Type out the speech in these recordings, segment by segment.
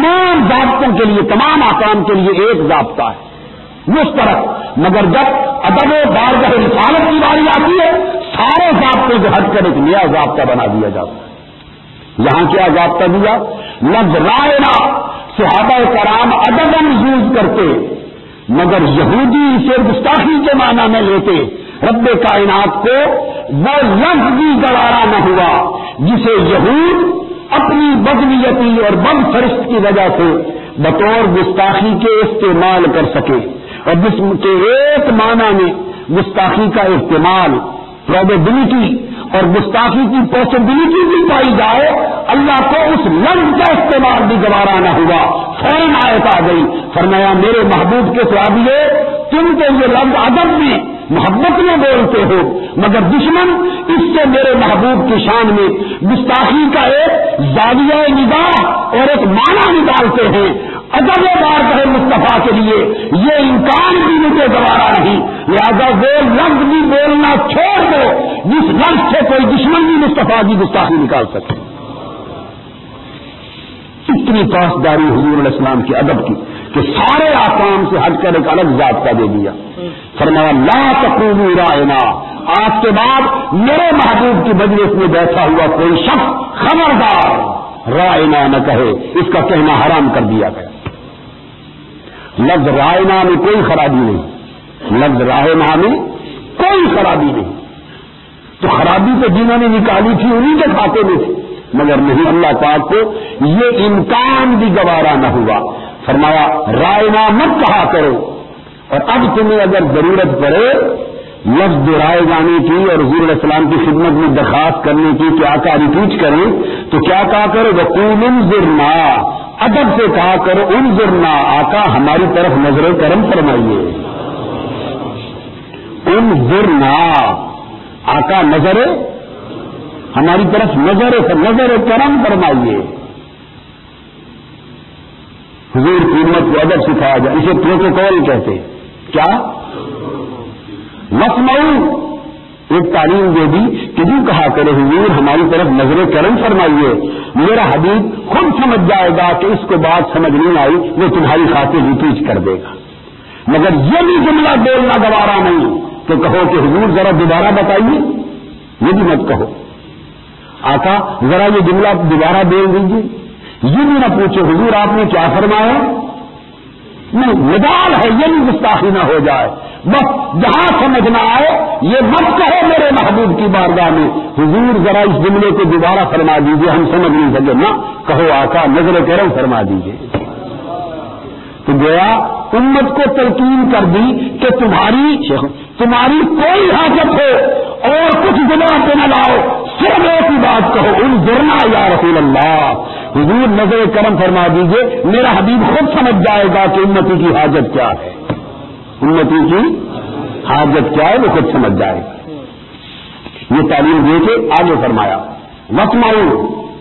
تمام ضابطوں کے لیے، تمام احکام کے لیے ایک ضابطہ ہے مشترک، مگر جب ادب و بارگاہ رسالت کی باری آتی ہے سارے ضابطے سے ہٹ کر ایک نیا ضابطہ بنا دیا جاتا ہے۔ یہاں کیا ضابطہ دیا؟ لفظ رائنا صحابہ کرام ادباً یوز کرتے، مگر یہودی اسے گستاخی کے معنی میں لیتے۔ رب کائنات کو وہ لفظ بھی گوارا نہ ہوا جسے یہود اپنی بدنیتی اور بد فرشت کی وجہ سے بطور گستاخی کے استعمال کر سکے، اور جس کے ایک معنی میں گستاخی کا استعمال پروبیبلٹی اور گستاخی کی پاسبلٹی بھی پائی جائے، اللہ کو اس لفظ کا استعمال بھی گوارا نہ ہوا۔ فوراً آیت آ گئی، فرمایا میرے محبوب کے صحابیے تم تو یہ لفظ ادب میں محبت میں بولتے ہو، مگر دشمن اس سے میرے محبوب کی شان میں گستاخی کا ایک زاویہ نگاہ اور ایک معنی نکالتے ہیں۔ ادب بارگاہ مصطفیٰ کے لیے یہ امکان بھی مجھے گوارا نہیں، لہذا وہ لفظ بھی بولنا چھوڑ دو جس لفظ سے کوئی دشمن بھی مصطفیٰ کی گستاخی نکال سکے۔ اتنی پاسداری حضور علیہ السلام کے ادب کی کہ سارے احکام سے ہٹ کر ایک الگ ضابطہ دے دیا۔ فرمایا لا تقولوا رائنا، آج کے بعد میرے محبوب کی مجلس میں بیٹھا ہوا کوئی شخص خبردار رائنا نہ کہے، اس کا کہنا حرام کر دیا گیا۔ لفظ رائنا میں کوئی خرابی نہیں، لفظ رائنا میں کوئی خرابی نہیں، تو خرابی تو جنہوں نے نکالی تھی انہیں کے کھاتے میں تھی، مگر نہیں، اللہ پاک کو یہ امکان بھی گوارا نہ ہوا۔ فرمایا رائنا مت کہا کرو، اور اب تمہیں اگر ضرورت پڑے لفظ دہرائے جانے کی اور حضور علیہ السلام کی خدمت میں درخواست کرنے کی کہ آقا ریپیٹ کریں، تو کیا کہا کرو؟ وقول انظرنا، ادب سے کہا کرو انظرنا، آقا ہماری طرف نظر کرم فرمائیے۔ انظرنا، آقا نظر ہماری طرف نظر کرم فرمائیے۔ حضور کی امت کو ادب سکھایا جائے، اسے پروٹوکول کہتے۔ کیا؟ وسمعوا، ایک تعلیم دے دی کہ جو کہا کرے حضور ہماری طرف نظر کرم فرمائیے، میرا حبیب خود سمجھ جائے گا کہ اس کو بات سمجھ نہیں آئی، وہ تمہاری خاطر ریپیٹ کر دے گا، مگر یہ بھی جملہ بولنا گوارا نہیں کہ کہو کہ حضور ذرا دوبارہ بتائیے، یہ بھی مت کہو، آقا ذرا یہ جملہ دوبارہ بول دیجیے، یہ بھی نہ پوچھو حضور آپ نے کیا فرمایا، نہیں، نڈال ہے، یہ بھی گستاخی نہ ہو جائے۔ بس جہاں سمجھ نہ آئے یہ مت کہو میرے محبوب کی بارگاہ میں حضور ذرا اس جملے کو دوبارہ فرما دیجیے، ہم سمجھ نہیں سکے، نہ کہو آقا نظر کرم فرما دیجیے۔ تو گویا امت کو تلقین کر دی کہ تمہاری کوئی حاجت ہو اور کچھ دنوں پہ نہ لاؤ، صرف ایک ہی بات کہو انظرنا یا رسول اللہ، حضور نظر کرم فرما دیجیے، میرا حبیب خود سمجھ جائے گا کہ امتی کی حاجت کیا ہے، امتی کی حاجت کیا ہے وہ خود سمجھ جائے گا۔ یہ تعلیم دے کے آگے فرمایا وسمعوا،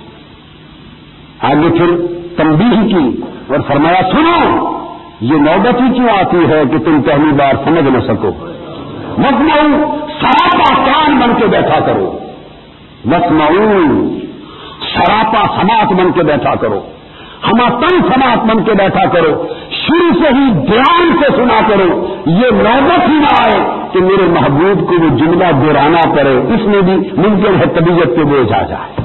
آگے پھر تنبیہ کی اور فرمایا سنو، یہ نوبت ہی کیوں آتی ہے کہ تم پہلی بار سمجھ نہ سکو، وسمعوا، سراپا کان بن کے بیٹھا کرو، وسمعوا، سراپا سماعت بن کے بیٹھا کرو، ہماتن سماعت بن کے بیٹھا کرو، شروع سے ہی دھیان سے سنا کرو، یہ نوبت ہی نہ آئے کہ میرے محبوب کو وہ جملہ دہرانا پڑے، اس میں بھی ممکن ہے طبیعت کے بوجھ آ جائے،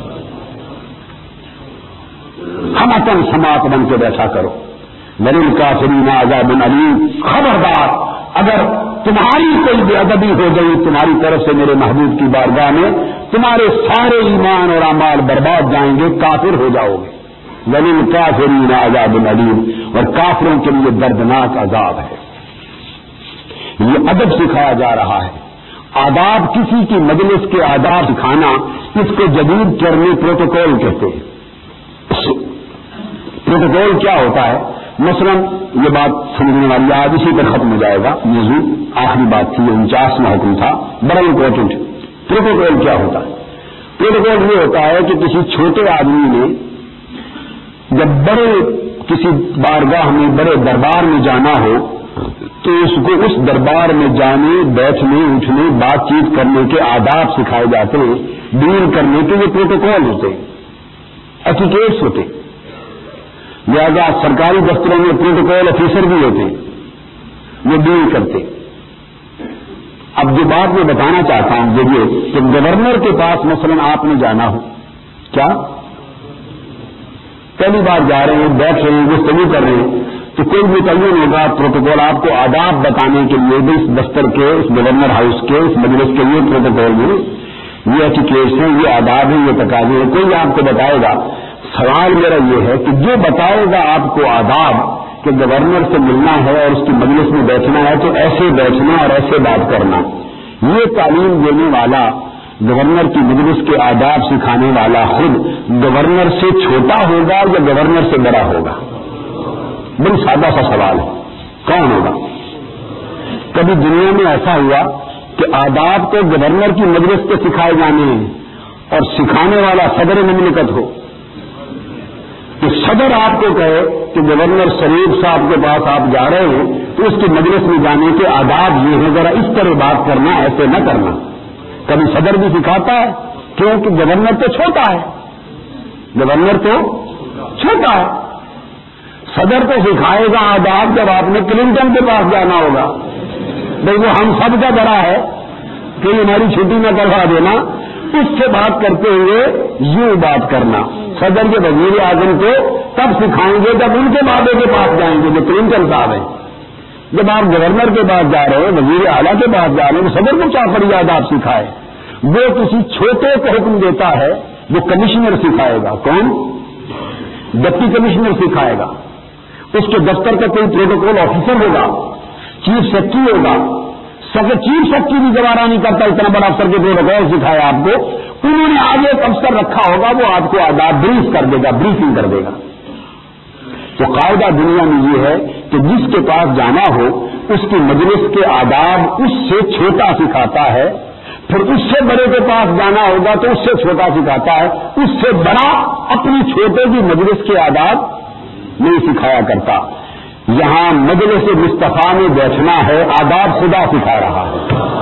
ہماتن سماعت بن کے بیٹھا کرو، وللکافرین عذاب علیم، خبردار اگر تمہاری کوئی بے ادبی ہو گئی تمہاری طرف سے میرے محبوب کی بارگاہ میں، تمہارے سارے ایمان اور اعمال برباد جائیں گے، کافر ہو جاؤ گے، وللکافرین عذاب علیم، اور کافروں کے لیے دردناک عذاب ہے۔ یہ ادب سکھایا جا رہا ہے، آداب، کسی کی مجلس کے آداب سکھانا، اس کو جدید ٹرم میں پروٹوکول کہتے ہیں۔ پروٹوکول کیا ہوتا ہے؟ مثلا یہ بات سمجھنے والی آج اسی پر ختم ہو جائے گا موضوع، آخری بات تھی، 49واں حکم تھا، بڑا امپورٹنٹ۔ پروٹوکول کیا ہوتا ہے؟ پروٹوکول یہ ہوتا ہے کہ کسی چھوٹے آدمی نے جب بڑے کسی بارگاہ میں، بڑے دربار میں جانا ہو تو اس کو اس دربار میں جانے، بیٹھنے، اٹھنے، بات چیت کرنے کے آداب سکھائے جاتے ہیں، ڈیل کرنے کے یہ پروٹوکول ہوتے ہیں، ایٹیکیٹس ہوتے ہیں۔ لہذا سرکاری دفتروں میں پروٹوکول آفیسر بھی ہوتے ہیں، وہ ڈیل کرتے. اب جو بات میں بتانا چاہتا ہوں یہ کہ گورنر کے پاس مثلا آپ نے جانا ہو، کیا پہلی بار جا رہے ہیں، بیٹھ رہے ہیں، گفتگو کر رہے ہیں، تو کوئی متعین ہوگا پروٹوکول آپ کو آداب بتانے کے لیے بھی، اس دفتر کے، اس گورنر ہاؤس کے، اس مجلس کے یہ پروٹوکول میں یہ ایٹیکیٹس ہیں، یہ آداب ہیں، یہ تقاضے ہیں، کوئی آپ کو بتائے گا. سوال میرا یہ ہے کہ جو بتائے گا آپ کو آداب کہ گورنر سے ملنا ہے اور اس کی مجلس میں بیٹھنا ہے تو ایسے بیٹھنا اور ایسے بات کرنا، یہ تعلیم دینے والا، گورنر کی مجلس کے آداب سکھانے والا خود گورنر سے چھوٹا ہوگا یا گورنر سے بڑا ہوگا؟ بڑی سادہ سا سوال ہے، کون ہوگا؟ کبھی دنیا میں ایسا ہوا کہ آداب تو گورنر کی مجلس کے سکھائے جانے ہیں اور سکھانے والا صدر مملکت ہو؟ کہ صدر آپ کو کہے کہ گورنر شریف صاحب کے پاس آپ جا رہے ہیں تو اس کی مجلس میں جانے کے آداب یہ ہیں، ذرا اس طرح بات کرنا، ایسے نہ کرنا. کبھی صدر بھی سکھاتا ہے، کیونکہ گورنر تو چھوٹا ہے، گورنر تو چھوٹا ہے. صدر تو سکھائے گا آداب جب آپ نے کلنٹن کے پاس جانا ہوگا، بھائی وہ ہم سب کا بڑا ہے کہ ہماری چھٹی نہ کروا دینا، اس سے بات کرتے ہوئے یوں بات کرنا. صدر کے وزیر اعظم کو تب سکھائیں گے جب ان کے بابے کے پاس جائیں گے جو کلنٹن صاحب ہیں. جب آپ گورنر کے پاس جا رہے ہیں، وزیر اعلیٰ کے پاس جا رہے ہیں، صدر کو کیا فریاد آپ سکھائے؟ وہ کسی چھوٹے کو حکم دیتا ہے، وہ کمشنر سکھائے گا. کون؟ ڈپٹی کمشنر سکھائے گا. اس کے دفتر کا کوئی پروٹوکول آفیسر ہوگا، چیف سیکرٹری ہوگا. چیف سیکرٹری بھی گوارا نہیں کرتا اتنا بڑا افسر کے پروٹوکول سکھایا آپ کو. انہوں نے آگے ایک افسر رکھا ہوگا، وہ آپ کو آداب بریف کر دے گا، بریفنگ کر دے گا. تو قاعدہ دنیا میں یہ ہے کہ جس کے پاس جانا ہو اس کی مجلس کے آداب اس سے چھوٹا سکھاتا ہے، پھر اس سے بڑے کے پاس جانا ہوگا تو اس سے چھوٹا سکھاتا ہے، اس سے بڑا اپنی چھوٹے کی مجلس کے آداب نہیں سکھایا کرتا. یہاں مجلس مصطفیٰ میں بیٹھنا ہے، آداب خدا سکھا رہا ہے.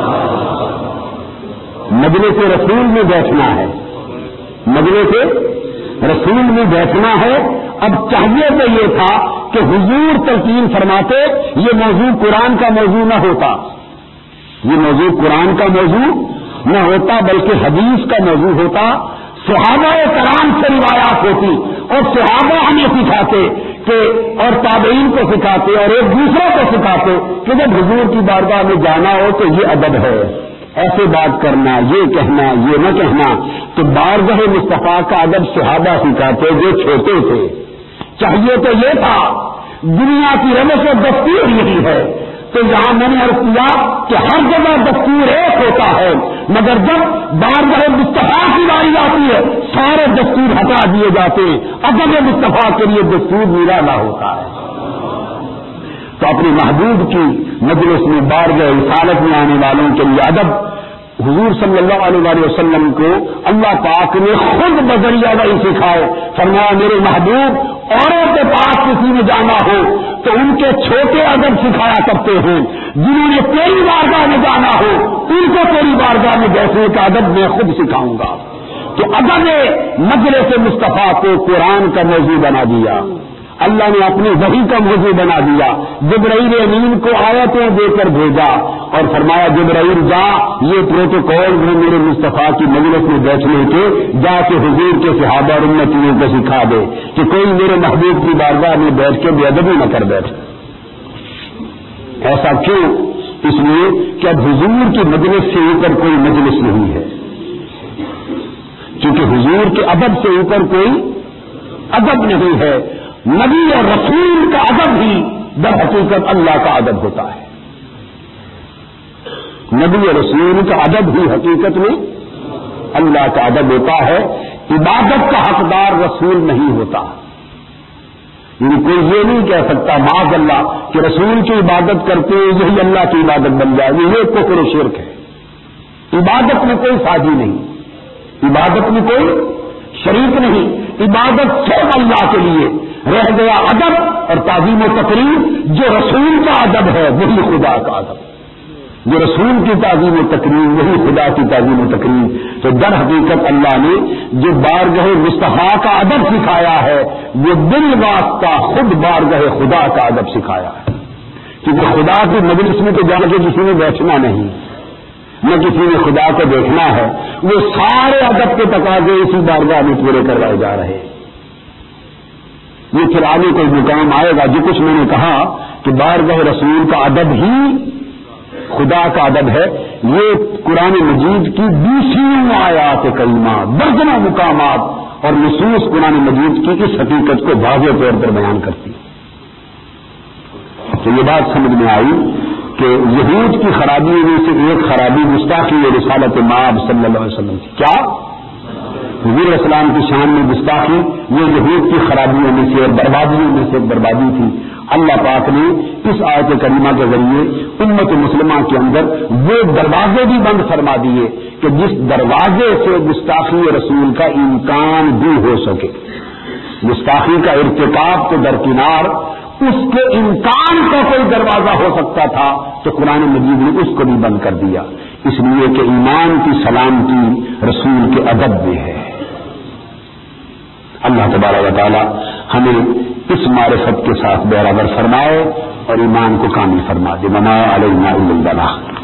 مجلس رسول میں بیٹھنا ہے، مجلس رسول میں بیٹھنا ہے. اب چاہیے تو یہ تھا کہ حضور تلقین فرماتے یہ موضوع قرآن کا موضوع نہ ہوتا، یہ موضوع قرآن کا موضوع نہ ہوتا بلکہ حدیث کا موضوع ہوتا. صحابہ کرام سے روایات ہوتی اور صحابہ ہمیں سکھاتے کہ اور تابعین کو سکھاتے اور ایک دوسرے کو سکھاتے کہ جب حضور کی بارگاہ میں جانا ہو تو یہ ادب ہے، ایسے بات کرنا، یہ کہنا، یہ نہ کہنا. تو بارگاہ مصطفیٰ کا ادب صحابہ سکھاتے جو چھوٹے تھے. چاہیے تو یہ تھا، دنیا کی روش و دستور یہی ہے. تو یہاں میں نے عرض کیا کہ ہر جگہ دستور ایک ہوتا ہے، مگر جب بارگاہ مصطفیٰ کی باری آتی ہے سارے دستور ہٹا دیے جاتے ہیں. ادب مصطفیٰ کے لیے دستور نرالا ہوتا ہے. تو اپنے محبوب کی مجلس میں بارگاہ رسالت میں آنے والوں کے لیے ادب حضور صلی اللہ علیہ وسلم کو اللہ پاک نے خود بذریعہ وحی سکھائے. فرمایا میرے محبوب اوروں کے پاس کسی میں جانا ہو تو ان کے چھوٹے ادب سکھایا کرتے ہیں، جنہوں نے تیری بارگاہ میں جانا ہو ان کو تیری بارگاہ میں بیٹھنے کا ادب میں خود سکھاؤں گا. تو ادب مجلس مصطفیٰ کو قرآن کا موضوع بنا دیا، اللہ نے اپنی وحی کا موضوع بنا دیا. جبرائیل امین کو آیتیں دے کر بھیجا اور فرمایا جبرائیل جا یہ پروٹوکول میں میرے مصطفیٰ کی مجلس میں بیٹھنے کے جا کے حضور کے صحابہ اور امتیوں کو سکھا دے کہ کوئی میرے محبوب کی بارگاہ میں بیٹھ کے بے ادبی نہ کر بیٹھے. ایسا کیوں؟ اس لیے کہ اب حضور کی مجلس سے اوپر کوئی مجلس نہیں ہے، کیونکہ حضور کے ادب سے اوپر کوئی ادب نہیں ہے. نبی اور رسول کا ادب ہی در حقیقت اللہ کا ادب ہوتا ہے. نبی اور رسول کا ادب ہی حقیقت میں اللہ کا ادب ہوتا ہے. عبادت کا حقدار رسول نہیں ہوتا. یعنی کوئی یہ نہیں کہہ سکتا معاذ اللہ کہ رسول کی عبادت کرتے یہی اللہ کی عبادت بن جائے گی. یہ کفر و شرک ہے. عبادت میں کوئی سازی نہیں، عبادت میں کوئی شریک نہیں. عبادت صرف اللہ کے لیے. رہ گیا ادب اور تعظیم و تقریم، جو رسول کا ادب ہے وہی خدا کا ادب. جو رسول کی تعظیم و تقریم وہی خدا کی تعظیم و تقریم. تو در حقیقت اللہ نے جو بارگاہ مصطفیٰ کا ادب سکھایا ہے وہ بالواسطہ خود بارگاہ خدا کا ادب سکھایا ہے. کیونکہ خدا کی مجلس میں تو جان کے کسی نے بیٹھنا نہیں، نہ کسی نے خدا کو دیکھنا ہے. وہ سارے ادب کے تقاضے اسی بارگاہ میں پورے کروائے جا رہے. یہ پھر آگے کوئی مقام آئے گا. جو کچھ میں نے کہا کہ بارگاہ رسول کا ادب ہی خدا کا ادب ہے، یہ قرآن مجید کی 20 آیات کریمہ، درجنوں مقامات اور نصوص قرآن مجید کی اس حقیقت کو واضح طور پر بیان کرتی ہے. تو یہ بات سمجھ میں آئی کہ یہود کی خرابیوں میں سے ایک خرابی گستاخی رسالت مآب صلی اللہ علیہ وسلم کی. کیا حضور علیہ السلام کی شان میں گستاخی یہ یہود کی خرابیوں میں سے اور بربادیوں میں سے ایک بربادی تھی. اللہ پاک نے اس آیت کریمہ کے ذریعے امت مسلمہ کے اندر وہ دروازے بھی بند فرما دیے کہ جس دروازے سے گستاخی رسول کا امکان بھی ہو سکے. گستاخی کا ارتکاب تو درکنار، اس کے امکان کا کوئی دروازہ ہو سکتا تھا تو قرآن مجید نے اس کو بھی بند کر دیا. اس لیے کہ ایمان کی سلامتی رسول کے ادب میں ہے. اللہ تبارک و تعالی ہمیں اس معرفت کے ساتھ برابر فرمائے اور ایمان کو کامل فرما دے. وما علینا الا البلاغ.